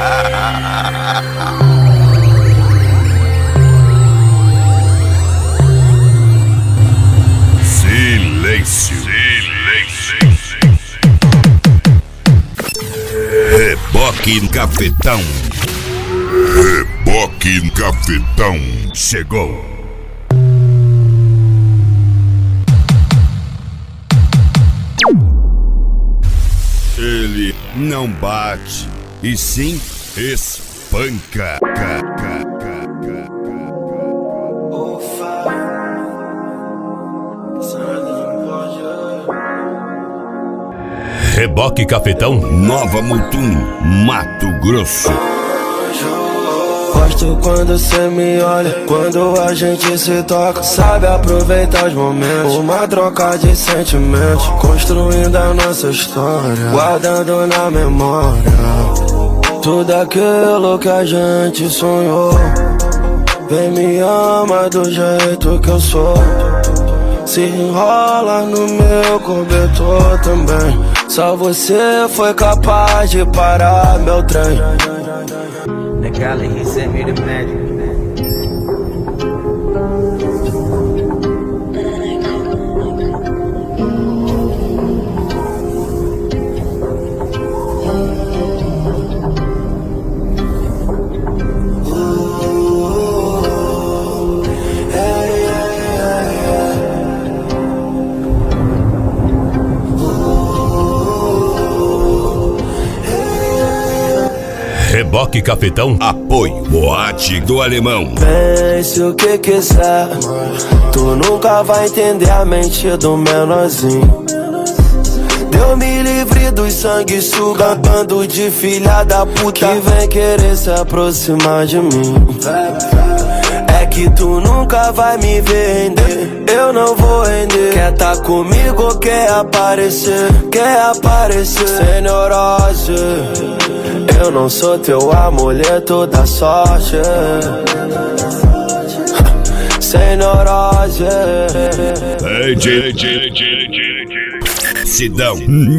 Silêncio. Reboque Cafetão. Reboque Cafetão chegou. Ele não bate, e sim espanca. Reboque Cafetão, Nova Mutum, Mato Grosso. Gosto quando cê me olha, quando a gente se toca. Sabe aproveitar os momentos, uma troca de sentimentos, construindo a nossa história, guardando na memória tudo aquilo que a gente sonhou. Vem me ama do jeito que eu sou, se enrola no meu cobertor também. Só você foi capaz de parar meu trem. That Cali, he sent me the magic. Reboque Cafetão, apoio Boate do Alemão. Pense o que quiser, tu nunca vai entender a mente do menorzinho. Deus me livre dos sanguessuga, bando de filha da puta que vem querer se aproximar de mim. É que tu nunca vai me ver render, eu não vou render. Quer tá comigo, quer aparecer sem neurose. Eu não sou teu amuleto da sorte, sem neurose. Sidão.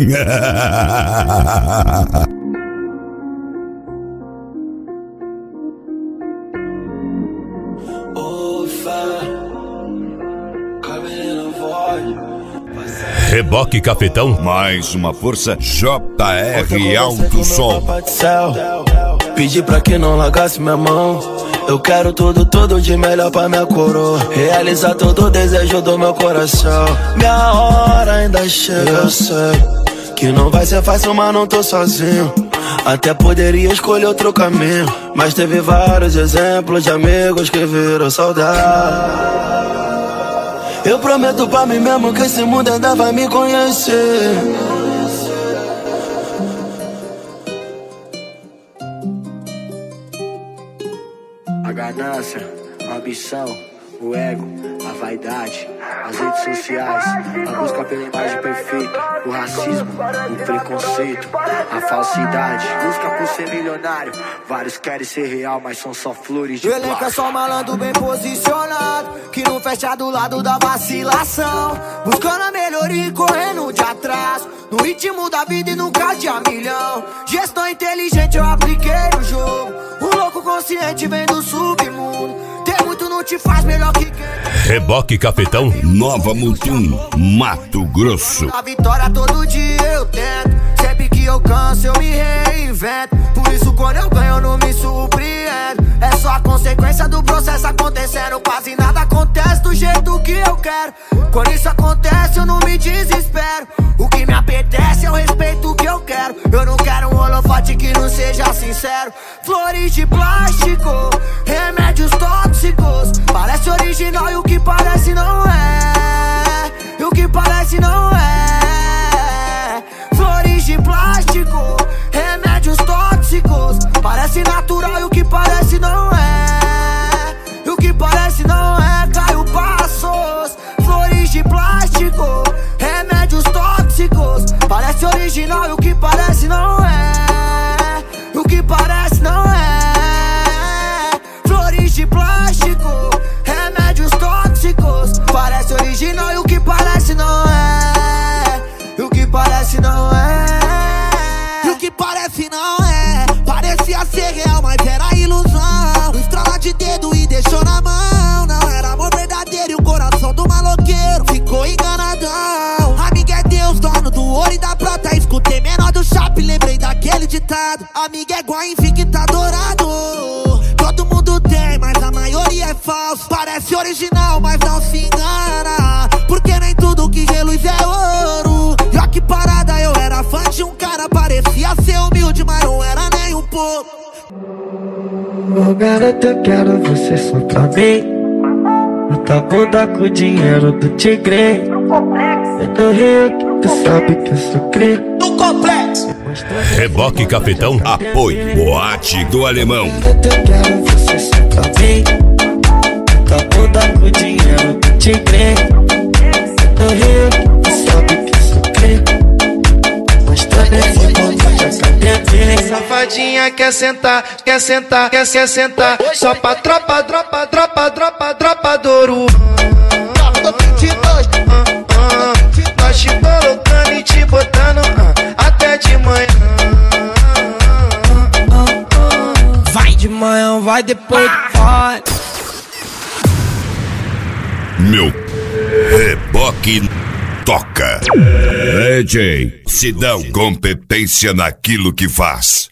Reboque Cafetão, mais uma força JR Alto Som. Pedi pra que não largasse minha mão. Eu quero tudo de melhor pra minha coroa, realizar todo o desejo do meu coração. Minha hora ainda chega, eu sei que não vai ser fácil, mas não tô sozinho. Até poderia escolher outro caminho, mas teve vários exemplos de amigos que viram saudade. Eu prometo pra mim mesmo que esse mundo ainda vai me conhecer. A ganância, a ambição, o ego, a vaidade, as redes sociais, a busca pela imagem perfeita, o racismo, o preconceito, a falsidade, busca por ser milionário. Vários querem ser real, mas são só flores de plástico. O elenco é só malandro bem posicionado, que não fecha do lado da vacilação, buscando a melhoria e correndo de atrás, no ritmo da vida e nunca de a milhão. Gestão inteligente eu apliquei no jogo, um louco consciente vem do submundo. Ter muito não te faz melhor que quem. Reboque Cafetão, Nova Mutum, Mato Grosso. A vitória todo dia eu tento, sempre que eu canso eu me reinvento. Por isso quando eu ganho eu não me surpreendo, é só a consequência do processo acontecendo. Quase nada acontece do jeito que eu quero, quando isso acontece eu não me desespero. O que me apetece é o respeito que eu quero. Eu não quero um holofote que não seja sincero. Flores de plástico, remédios tóxicos, parece original e o que parece não é, e o que parece não é. Flores de plástico, remédios tóxicos, parece natural e o que parece não é, e o que parece não é. Caio Passos, flores de plástico, remédios tóxicos, parece original e o que parece não é, e o que parece não é. Flores de plástico, remédios tóxicos, parece original e o que parece não é, e o que parece não é, e o que parece não é. Parecia ser de dedo e deixou na mão. Não era amor verdadeiro e o coração do maloqueiro ficou enganadão. Amiga é Deus, dono do ouro e da prata. Escutei menor do Chape, lembrei daquele ditado. Amiga é igual infecta dourado. Todo mundo tem, mas a maioria é falso. Parece original, mas não se engana. Porque nem tudo que reluz é ouro. E ó que parada, eu era fã de um cara. Parecia ser humilde, mas não era nem um pouco. Ô garota, eu quero você só pra mim. Eu tá bunda com o dinheiro do tigre. Eu tô rico, tu sabe que eu sou cri. Do complexo. Reboque Cafetão, apoio Boate do Alemão. Eu quero você só pra mim. Eu tá bunda com o dinheiro do tigre. Eu tô rico, tu sabe que eu sou cri. Mostrando esse mundo já cadê. Safadinha quer sentar, quer sentar, quer sentar. Só pra tropa, dropa, dropa, dropa, dropa Douro. Nós te colocando e te botando até de manhã. Vai de manhã, vai depois, vai. Meu Reboque toca. DJ, se dão competência naquilo que faz.